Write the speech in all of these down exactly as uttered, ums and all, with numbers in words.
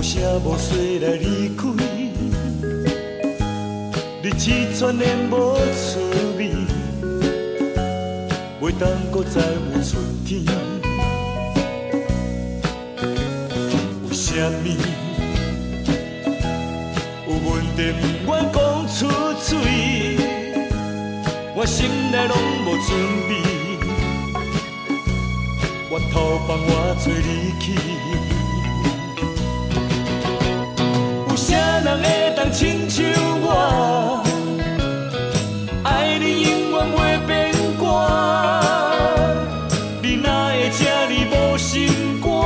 无声无息来离开，日子全然无趣味，袂当搁再有春天。为什么有问题不愿讲出嘴？我心内拢无准备，我头放我做离去。有啥人会当亲像我，爱你永远袂变卦？你哪会这呢无心肝，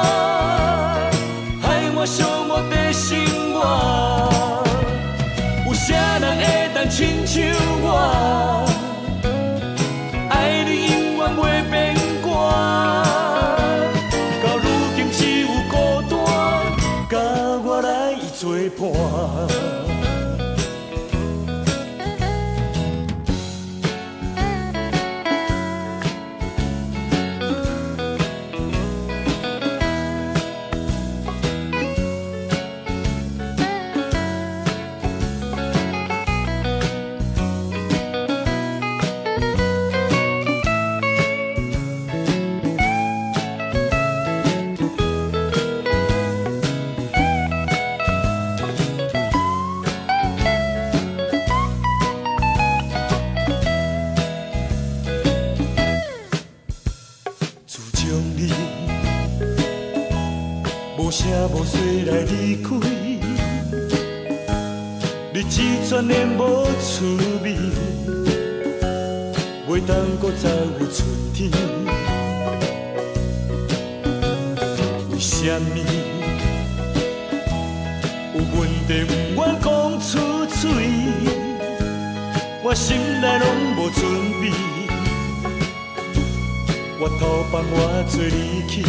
害我寂寞在心外。有啥人会当亲像我？爱你永远袂变卦，到如今只有孤单，甲我来作伴。无声无息来离开，日子全然无趣味，袂当搁再有春天。为什么有问题不愿讲出嘴？我心内拢无准备，我头放我做离去。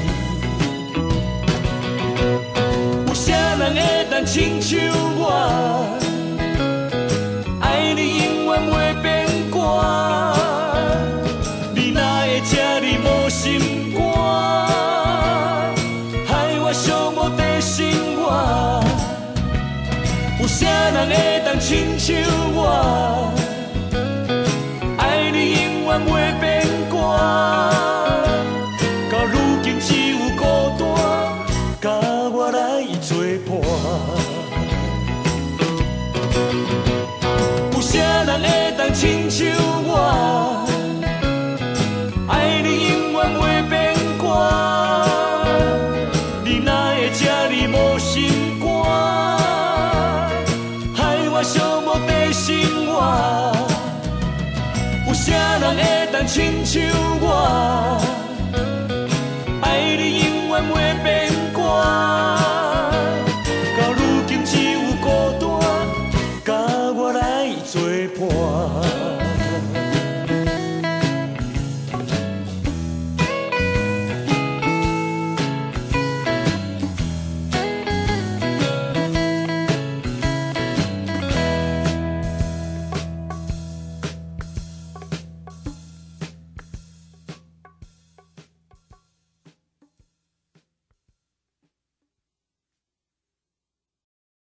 人会当亲像我，爱你永远袂变卦。你哪会这呢无心肝，害我寂寞在心外。有啥人会当亲像我，爱你永远袂